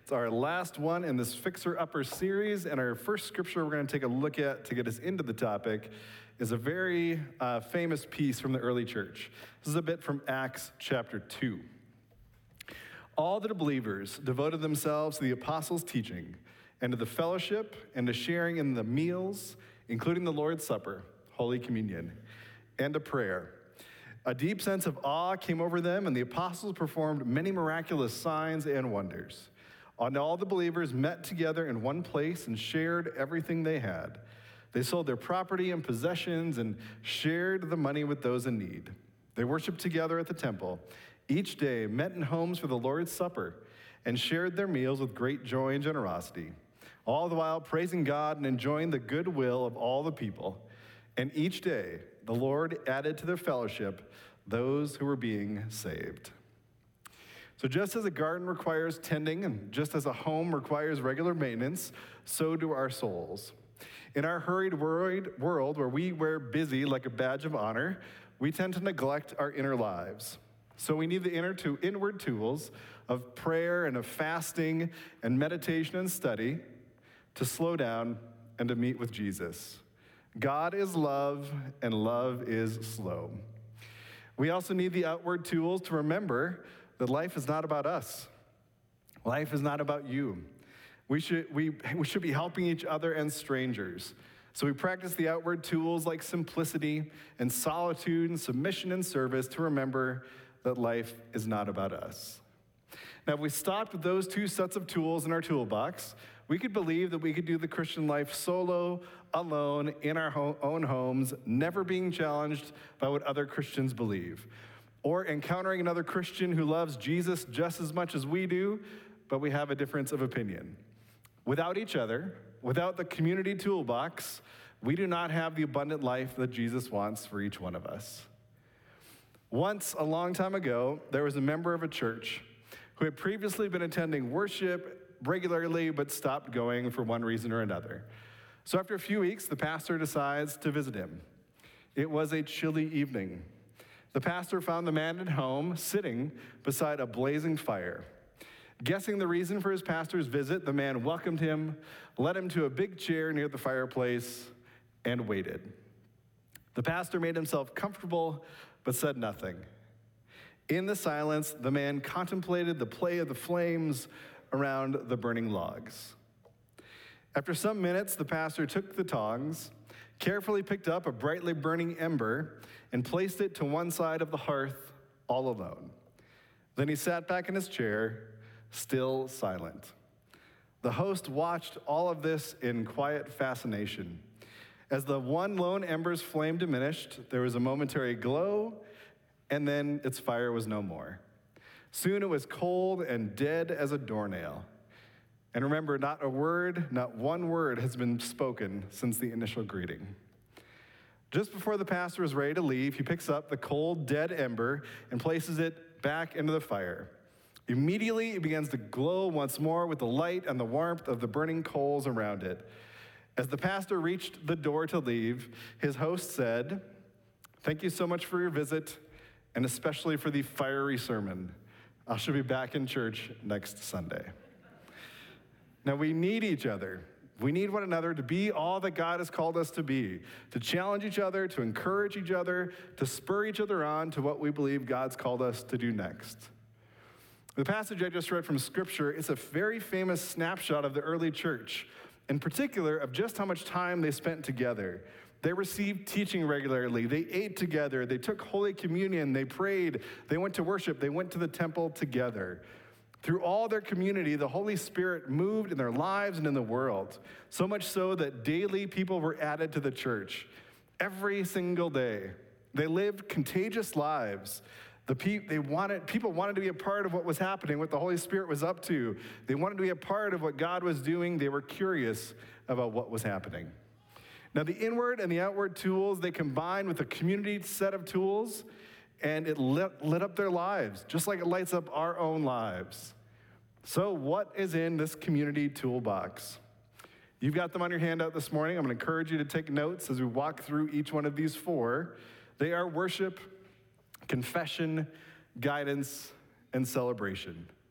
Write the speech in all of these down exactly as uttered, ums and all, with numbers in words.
It's our last one in this Fixer Upper series, and our first scripture we're going to take a look at to get us into the topic is a very uh, famous piece from the early church. This is a bit from Acts chapter two. All the believers devoted themselves to the apostles' teaching and to the fellowship and to sharing in the meals, including the Lord's Supper, Holy Communion, and to prayer. A deep sense of awe came over them, and the apostles performed many miraculous signs and wonders. And all the believers met together in one place and shared everything they had. They sold their property and possessions and shared the money with those in need. They worshiped together at the temple, each day met in homes for the Lord's Supper, and shared their meals with great joy and generosity, all the while praising God and enjoying the goodwill of all the people. And each day, the Lord added to their fellowship those who were being saved. So just as a garden requires tending, and just as a home requires regular maintenance, so do our souls. In our hurried world where we wear busy like a badge of honor, we tend to neglect our inner lives. So we need the inner to inward tools of prayer and of fasting and meditation and study to slow down and to meet with Jesus. God is love, and love is slow. We also need the outward tools to remember that life is not about us. Life is not about you. We should, we, we should be helping each other and strangers. So we practice the outward tools like simplicity and solitude and submission and service to remember that life is not about us. Now, if we stopped with those two sets of tools in our toolbox, we could believe that we could do the Christian life solo, alone, in our ho- own homes, never being challenged by what other Christians believe, or encountering another Christian who loves Jesus just as much as we do, but we have a difference of opinion. Without each other, without the community toolbox, we do not have the abundant life that Jesus wants for each one of us. Once, a long time ago, there was a member of a church who had previously been attending worship regularly but stopped going for one reason or another. So after a few weeks, the pastor decides to visit him. It was a chilly evening. The pastor found the man at home sitting beside a blazing fire. Guessing the reason for his pastor's visit, the man welcomed him, led him to a big chair near the fireplace, and waited. The pastor made himself comfortable but said nothing. In the silence, the man contemplated the play of the flames around the burning logs. After some minutes, the pastor took the tongs, carefully picked up a brightly burning ember, and placed it to one side of the hearth all alone. Then he sat back in his chair, still silent. The host watched all of this in quiet fascination. As the one lone ember's flame diminished, there was a momentary glow, and then its fire was no more. Soon it was cold and dead as a doornail. And remember, not a word, not one word has been spoken since the initial greeting. Just before the pastor is ready to leave, he picks up the cold, dead ember and places it back into the fire. Immediately, it begins to glow once more with the light and the warmth of the burning coals around it. As the pastor reached the door to leave, his host said, "Thank you so much for your visit, and especially for the fiery sermon. I shall be back in church next Sunday." Now, we need each other. We need one another to be all that God has called us to be, to challenge each other, to encourage each other, to spur each other on to what we believe God's called us to do next. The passage I just read from Scripture is a very famous snapshot of the early church, in particular of just how much time they spent together. They received teaching regularly. They ate together. They took Holy Communion. They prayed. They went to worship. They went to the temple together. Through all their community, the Holy Spirit moved in their lives and in the world, so much so that daily people were added to the church. Every single day. They lived contagious lives. The pe- they wanted, people wanted to be a part of what was happening, what the Holy Spirit was up to. They wanted to be a part of what God was doing. They were curious about what was happening. Now, the inward and the outward tools, they combined with a community set of tools, and it lit, lit up their lives, just like it lights up our own lives. So what is in this community toolbox? You've got them on your handout this morning. I'm going to encourage you to take notes as we walk through each one of these four. They are worship, confession, guidance, and celebration.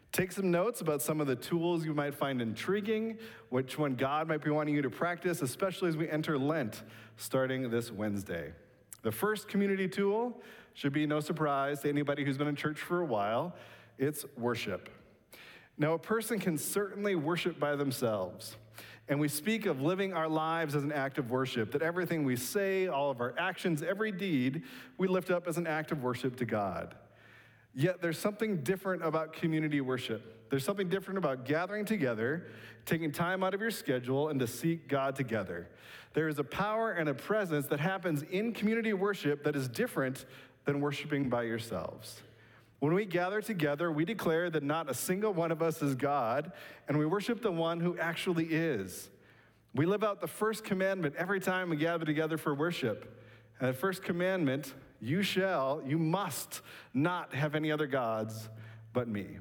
Take some notes about some of the tools you might find intriguing, which one God might be wanting you to practice, especially as we enter Lent, starting this Wednesday. The first community tool should be no surprise to anybody who's been in church for a while. It's worship. Now, a person can certainly worship by themselves. And we speak of living our lives as an act of worship, that everything we say, all of our actions, every deed, we lift up as an act of worship to God. Yet there's something different about community worship. There's something different about gathering together, taking time out of your schedule, and to seek God together. There is a power and a presence that happens in community worship that is different than worshiping by yourselves. When we gather together, we declare that not a single one of us is God, and we worship the one who actually is. We live out the first commandment every time we gather together for worship. And the first commandment, you shall, you must not have any other gods but me.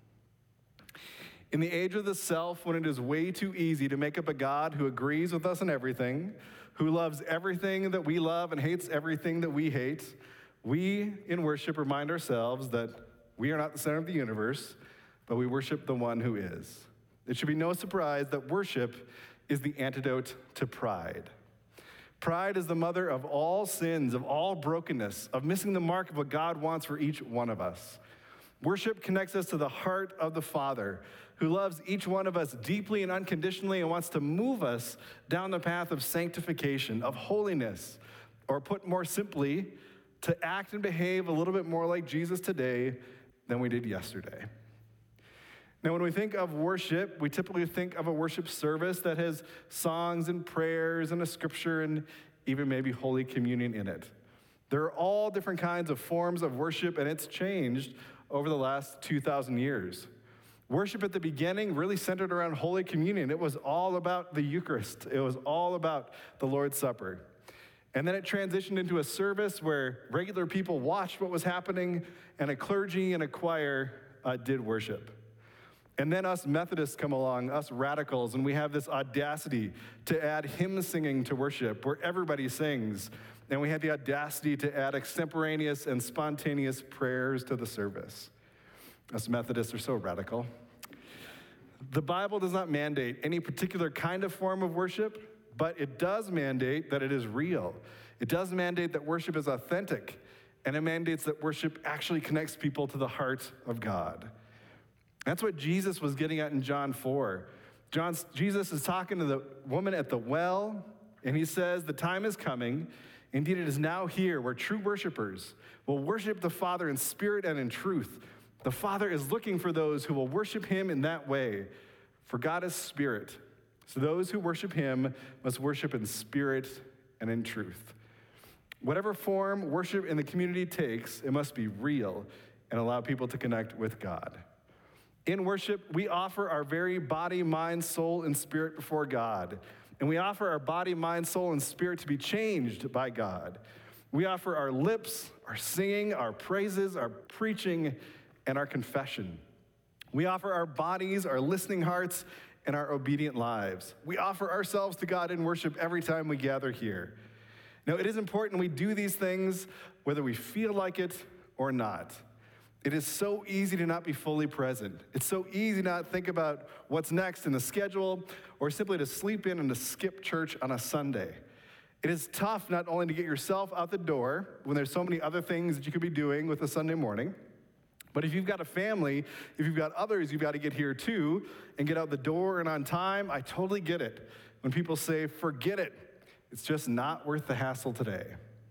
In the age of the self, when it is way too easy to make up a God who agrees with us in everything, who loves everything that we love and hates everything that we hate, we in worship remind ourselves that we are not the center of the universe, but we worship the one who is. It should be no surprise that worship is the antidote to pride. Pride is the mother of all sins, of all brokenness, of missing the mark of what God wants for each one of us. Worship connects us to the heart of the Father, who loves each one of us deeply and unconditionally and wants to move us down the path of sanctification, of holiness, or put more simply, to act and behave a little bit more like Jesus today than we did yesterday. Now, when we think of worship, we typically think of a worship service that has songs and prayers and a scripture and even maybe Holy Communion in it. There are all different kinds of forms of worship, and it's changed over the last two thousand years. Worship at the beginning really centered around Holy Communion. It was all about the Eucharist. It was all about the Lord's Supper. And then it transitioned into a service where regular people watched what was happening, and a clergy and a choir uh, did worship. And then us Methodists come along, us radicals, and we have this audacity to add hymn singing to worship, where everybody sings. And we have the audacity to add extemporaneous and spontaneous prayers to the service. Us Methodists are so radical. The Bible does not mandate any particular kind of form of worship, but it does mandate that it is real. It does mandate that worship is authentic, and it mandates that worship actually connects people to the heart of God. That's what Jesus was getting at in John four. John, Jesus is talking to the woman at the well, and he says, the time is coming, indeed it is now here, where true worshipers will worship the Father in spirit and in truth. The Father is looking for those who will worship him in that way, for God is spirit. So those who worship him must worship in spirit and in truth. Whatever form worship in the community takes, it must be real and allow people to connect with God. In worship, we offer our very body, mind, soul, and spirit before God. And we offer our body, mind, soul, and spirit to be changed by God. We offer our lips, our singing, our praises, our preaching, and our confession. We offer our bodies, our listening hearts, and our obedient lives. We offer ourselves to God in worship every time we gather here. Now, it is important we do these things whether we feel like it or not. It is so easy to not be fully present. It's so easy to not think about what's next in the schedule, or simply to sleep in and to skip church on a Sunday. It is tough not only to get yourself out the door when there's so many other things that you could be doing with a Sunday morning, but if you've got a family, if you've got others, you've got to get here too and get out the door and on time. I totally get it when people say, forget it. It's just not worth the hassle today.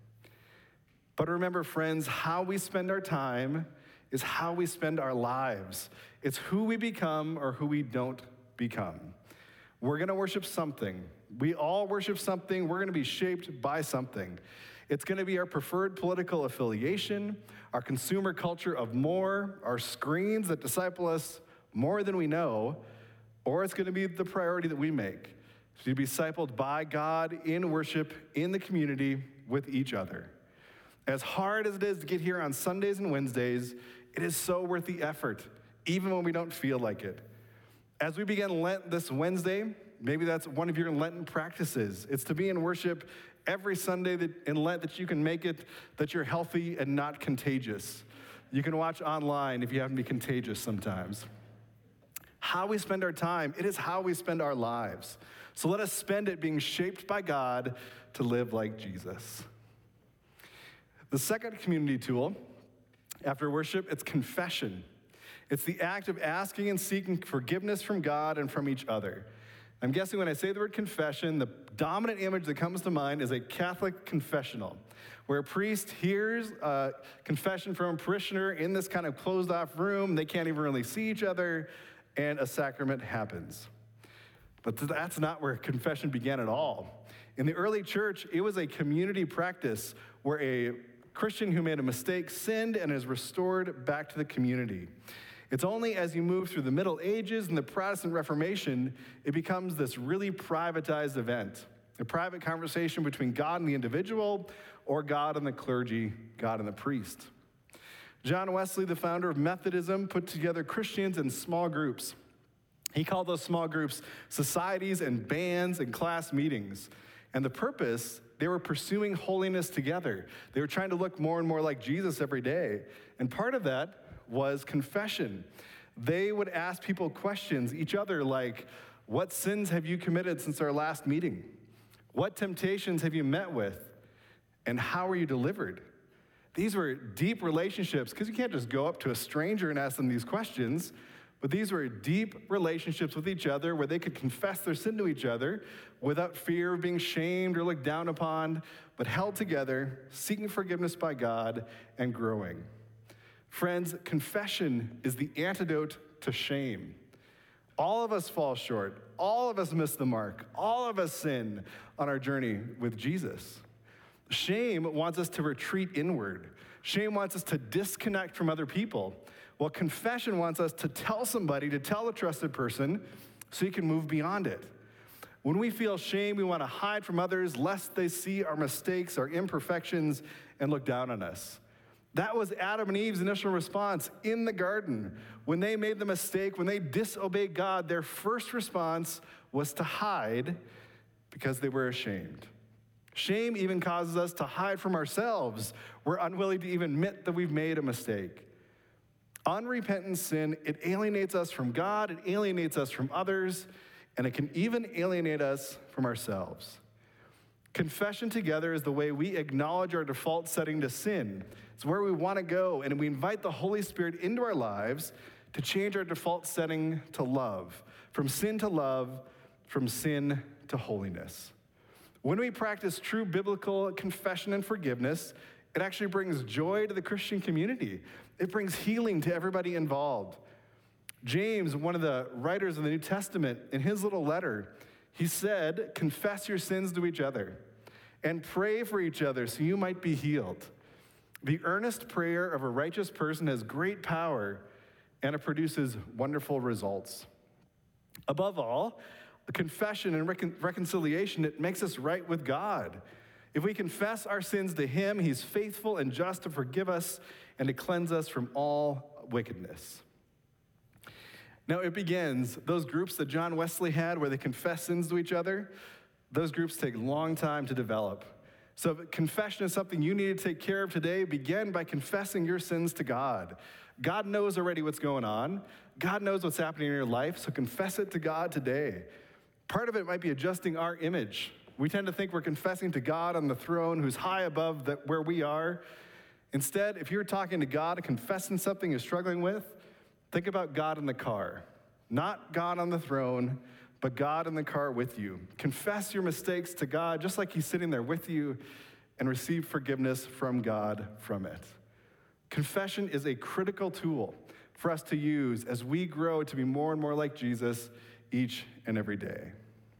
But remember, friends, how we spend our time is how we spend our lives. It's who we become or who we don't become. We're going to worship something. We all worship something. We're going to be shaped by something. It's going to be our preferred political affiliation, our consumer culture of more, our screens that disciple us more than we know, or it's going to be the priority that we make, to be discipled by God in worship, in the community, with each other. As hard as it is to get here on Sundays and Wednesdays, it is so worth the effort, even when we don't feel like it. As we begin Lent this Wednesday, maybe that's one of your Lenten practices. It's to be in worship every Sunday that, in Lent that you can make it, that you're healthy and not contagious. You can watch online if you happen to be contagious sometimes. how we spend our time. It is how we spend our lives. So let us spend it being shaped by God to live like Jesus. The second community tool after worship, it's confession. It's the act of asking and seeking forgiveness from God and from each other. I'm guessing when I say the word confession, the dominant image that comes to mind is a Catholic confessional, where a priest hears a confession from a parishioner in this kind of closed-off room. They can't even really see each other, and a sacrament happens. But that's not where confession began at all. In the early church, it was a community practice where a Christian who made a mistake sinned and is restored back to the community. It's only as you move through the Middle Ages and the Protestant Reformation, it becomes this really privatized event, a private conversation between God and the individual, or God and the clergy, God and the priest. John Wesley, the founder of Methodism, put together Christians in small groups. He called those small groups societies and bands and class meetings. And the purpose, they were pursuing holiness together. They were trying to look more and more like Jesus every day. And part of that was confession. They would ask people questions, each other, like, what sins have you committed since our last meeting? What temptations have you met with? And how are you delivered? These were deep relationships, because you can't just go up to a stranger and ask them these questions, but these were deep relationships with each other where they could confess their sin to each other without fear of being shamed or looked down upon, but held together, seeking forgiveness by God and growing. Friends, confession is the antidote to shame. All of us fall short. All of us miss the mark. All of us sin on our journey with Jesus. Shame wants us to retreat inward. Shame wants us to disconnect from other people. While confession wants us to tell somebody, to tell a trusted person, so you can move beyond it. When we feel shame, we want to hide from others lest they see our mistakes, our imperfections, and look down on us. That was Adam and Eve's initial response in the garden. When they made the mistake, when they disobeyed God, their first response was to hide because they were ashamed. Shame even causes us to hide from ourselves. We're unwilling to even admit that we've made a mistake. Unrepentant sin, it alienates us from God, it alienates us from others, and it can even alienate us from ourselves. Confession together is the way we acknowledge our default setting to sin. It's where we want to go, and we invite the Holy Spirit into our lives to change our default setting to love, from sin to love, from sin to holiness. When we practice true biblical confession and forgiveness, it actually brings joy to the Christian community. It brings healing to everybody involved. James, one of the writers of the New Testament, in his little letter, he said, confess your sins to each other and pray for each other so you might be healed. The earnest prayer of a righteous person has great power, and it produces wonderful results. Above all, the confession and recon- reconciliation, it makes us right with God. If we confess our sins to him, he's faithful and just to forgive us and to cleanse us from all wickedness. Now it begins, those groups that John Wesley had where they confess sins to each other, those groups take a long time to develop. So if confession is something you need to take care of today, begin by confessing your sins to God. God knows already what's going on. God knows what's happening in your life, so confess it to God today. Part of it might be adjusting our image. We tend to think we're confessing to God on the throne who's high above the, where we are. Instead, if you're talking to God and confessing something you're struggling with, think about God in the car. Not God on the throne, but God in the car with you. Confess your mistakes to God just like he's sitting there with you, and receive forgiveness from God from it. Confession is a critical tool for us to use as we grow to be more and more like Jesus each and every day.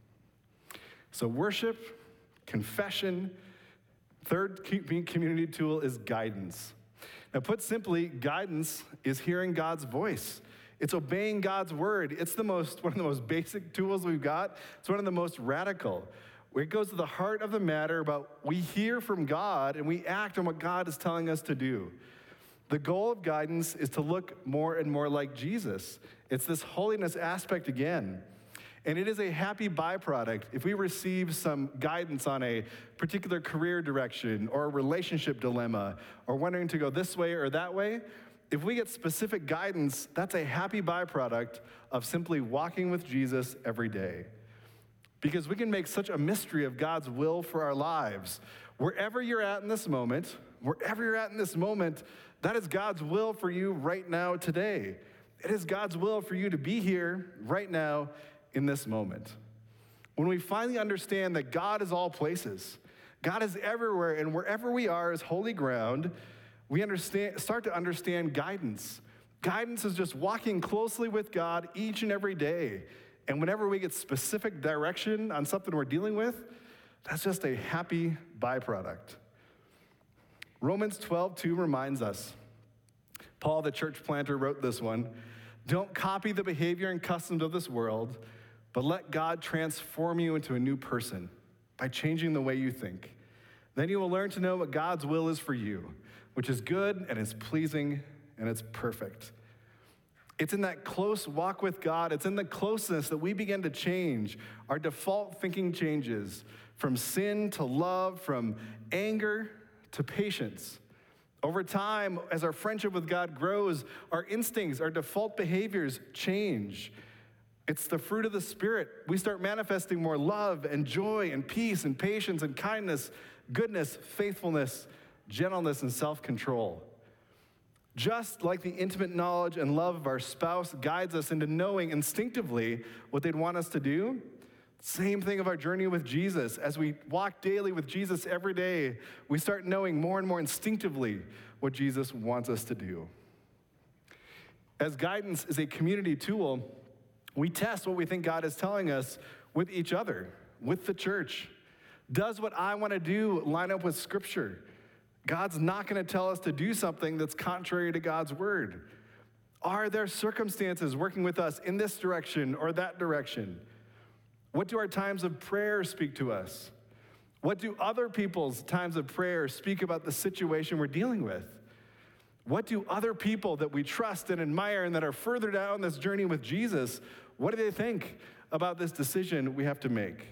So worship, confession, third community tool is guidance. Now put simply, guidance is hearing God's voice. It's obeying God's word. It's the most, one of the most basic tools we've got. It's one of the most radical. It goes to the heart of the matter about we hear from God and we act on what God is telling us to do. The goal of guidance is to look more and more like Jesus. It's this holiness aspect again. And it is a happy byproduct if we receive some guidance on a particular career direction or a relationship dilemma or wanting to go this way or that way. If we get specific guidance, that's a happy byproduct of simply walking with Jesus every day. Because we can make such a mystery of God's will for our lives. Wherever you're at in this moment, wherever you're at in this moment, that is God's will for you right now today. It is God's will for you to be here right now in this moment. When we finally understand that God is all places, God is everywhere, and wherever we are is holy ground, we understand, start to understand guidance. Guidance is just walking closely with God each and every day. And whenever we get specific direction on something we're dealing with, that's just a happy byproduct. Romans twelve two reminds us, Paul, the church planter, wrote this one, "Don't copy the behavior and customs of this world, but let God transform you into a new person by changing the way you think. Then you will learn to know what God's will is for you, which is good and is pleasing and it's perfect." It's in that close walk with God, it's in the closeness that we begin to change. Our default thinking changes from sin to love, from anger to patience. Over time, as our friendship with God grows, our instincts, our default behaviors change. It's the fruit of the Spirit. We start manifesting more love and joy and peace and patience and kindness, goodness, faithfulness, gentleness, and self-control. Just like the intimate knowledge and love of our spouse guides us into knowing instinctively what they'd want us to do, same thing of our journey with Jesus. As we walk daily with Jesus every day, we start knowing more and more instinctively what Jesus wants us to do. As guidance is a community tool, we test what we think God is telling us with each other, with the church. Does what I want to do line up with Scripture? God's not going to tell us to do something that's contrary to God's word. Are there circumstances working with us in this direction or that direction? What do our times of prayer speak to us? What do other people's times of prayer speak about the situation we're dealing with? What do other people that we trust and admire and that are further down this journey with Jesus, what do they think about this decision we have to make?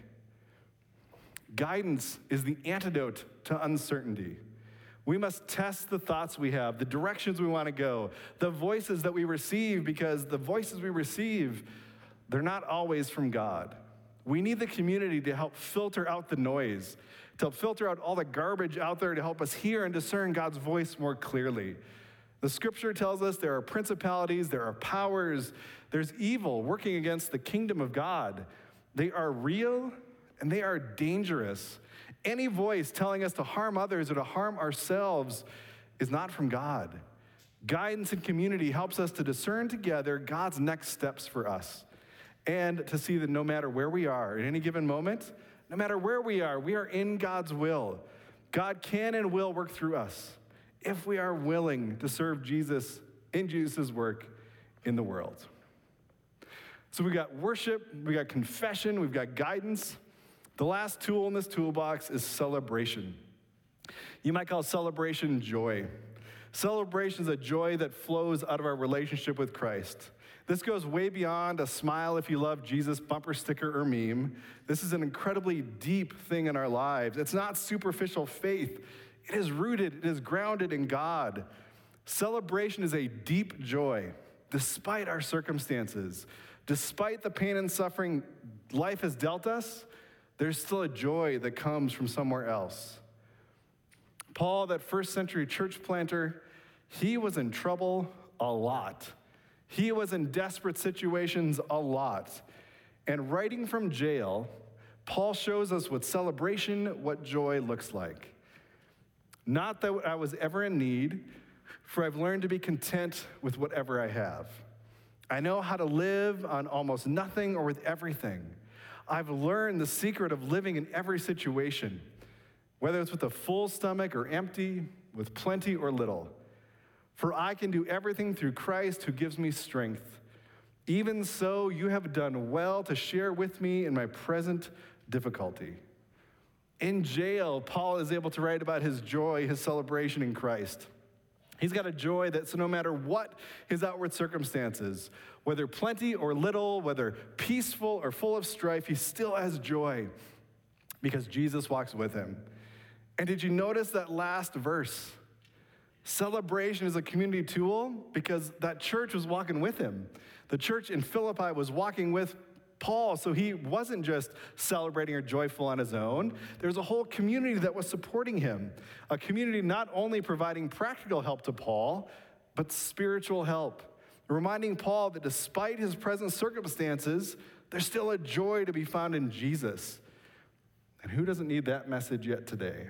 Guidance is the antidote to uncertainty. We must test the thoughts we have, the directions we want to go, the voices that we receive, because the voices we receive, they're not always from God. We need the community to help filter out the noise, to help filter out all the garbage out there to help us hear and discern God's voice more clearly. The Scripture tells us there are principalities, there are powers, there's evil working against the kingdom of God. They are real and they are dangerous. Any voice telling us to harm others or to harm ourselves is not from God. Guidance and community helps us to discern together God's next steps for us and to see that no matter where we are at any given moment, no matter where we are, we are in God's will. God can and will work through us if we are willing to serve Jesus in Jesus' work in the world. So we got worship, we got confession, we've got guidance. The last tool in this toolbox is celebration. You might call celebration joy. Celebration is a joy that flows out of our relationship with Christ. This goes way beyond a smile if you love Jesus bumper sticker or meme. This is an incredibly deep thing in our lives. It's not superficial faith. It is rooted, it is grounded in God. Celebration is a deep joy, despite our circumstances. Despite the pain and suffering life has dealt us, there's still a joy that comes from somewhere else. Paul, that first century church planter, he was in trouble a lot. He was in desperate situations a lot. And writing from jail, Paul shows us what celebration, what joy looks like. Not that I was ever in need, for I've learned to be content with whatever I have. I know how to live on almost nothing or with everything. I've learned the secret of living in every situation, whether it's with a full stomach or empty, with plenty or little. For I can do everything through Christ who gives me strength. Even so, you have done well to share with me in my present difficulty. In jail, Paul is able to write about his joy, his celebration in Christ. He's got a joy that so no matter what his outward circumstances, whether plenty or little, whether peaceful or full of strife, he still has joy because Jesus walks with him. And did you notice that last verse? Celebration is a community tool because that church was walking with him. The church in Philippi was walking with Paul, so he wasn't just celebrating or joyful on his own. There's a whole community that was supporting him, a community not only providing practical help to Paul, but spiritual help, reminding Paul that despite his present circumstances, there's still a joy to be found in Jesus. And who doesn't need that message yet today?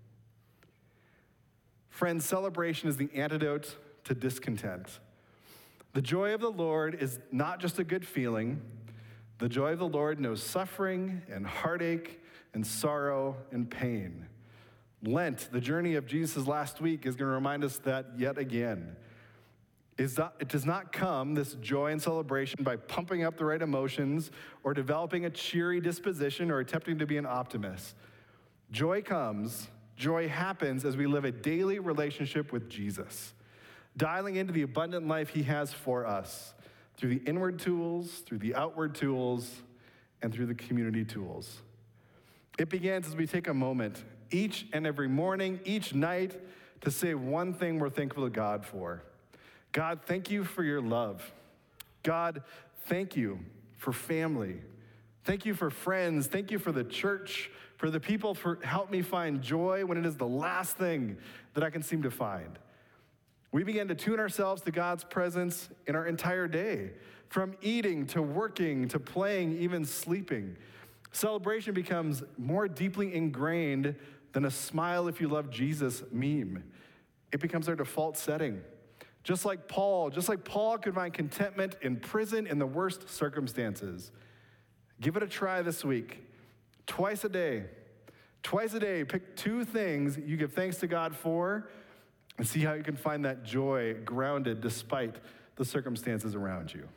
Friends, celebration is the antidote to discontent. The joy of the Lord is not just a good feeling. The joy of the Lord knows suffering and heartache and sorrow and pain. Lent, the journey of Jesus last week, is going to remind us that yet again. Is that it does not come, this joy and celebration, by pumping up the right emotions or developing a cheery disposition or attempting to be an optimist. Joy comes, joy happens as we live a daily relationship with Jesus, dialing into the abundant life he has for us through the inward tools, through the outward tools, and through the community tools. It begins as we take a moment each and every morning, each night, to say one thing we're thankful to God for. God, thank you for your love. God, thank you for family. Thank you for friends. Thank you for the church, for the people, for help me find joy when it is the last thing that I can seem to find. We begin to tune ourselves to God's presence in our entire day, from eating to working to playing, even sleeping. Celebration becomes more deeply ingrained than a smile if you love Jesus meme. It becomes our default setting. Just like Paul, just like Paul could find contentment in prison in the worst circumstances. Give it a try this week. Twice a day. Twice a day, pick two things you give thanks to God for and see how you can find that joy grounded despite the circumstances around you.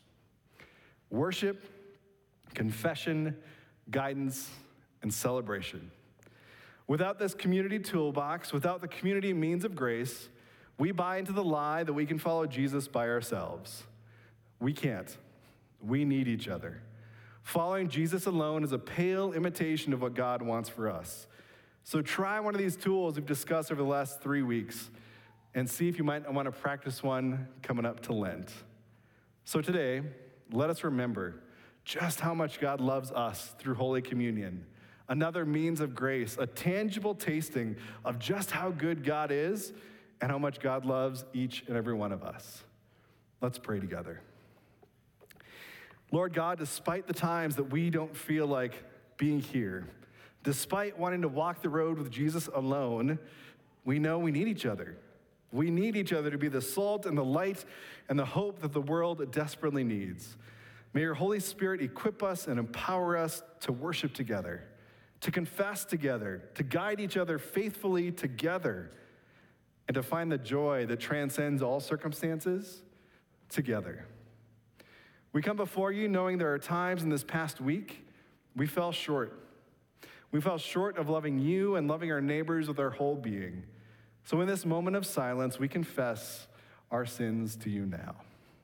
Worship, confession, guidance, and celebration. Without this community toolbox, without the community means of grace, we buy into the lie that we can follow Jesus by ourselves. We can't. We need each other. Following Jesus alone is a pale imitation of what God wants for us. So try one of these tools we've discussed over the last three weeks and see if you might want to practice one coming up to Lent. So today, let us remember just how much God loves us through Holy Communion, another means of grace, a tangible tasting of just how good God is and how much God loves each and every one of us. Let's pray together. Lord God, despite the times that we don't feel like being here, despite wanting to walk the road with Jesus alone, we know we need each other. We need each other to be the salt and the light and the hope that the world desperately needs. May your Holy Spirit equip us and empower us to worship together, to confess together, to guide each other faithfully together, and to find the joy that transcends all circumstances together. We come before you knowing there are times in this past week we fell short. We fell short of loving you and loving our neighbors with our whole being. So in this moment of silence, we confess our sins to you now.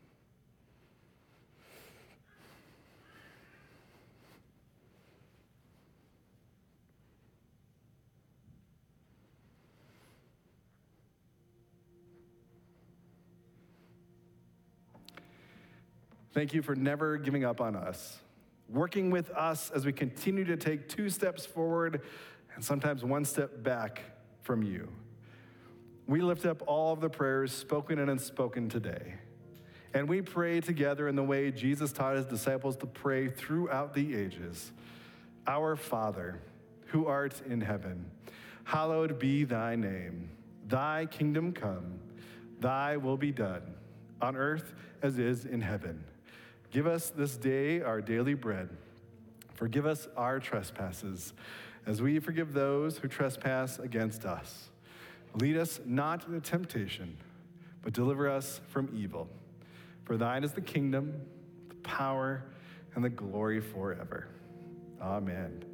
Thank you for never giving up on us, working with us as we continue to take two steps forward and sometimes one step back from you. We lift up all of the prayers spoken and unspoken today. And we pray together in the way Jesus taught his disciples to pray throughout the ages. Our Father, who art in heaven, hallowed be thy name. Thy kingdom come, thy will be done, on earth as is in heaven. Give us this day our daily bread. Forgive us our trespasses, as we forgive those who trespass against us. Lead us not into temptation, but deliver us from evil. For thine is the kingdom, the power, and the glory forever. Amen.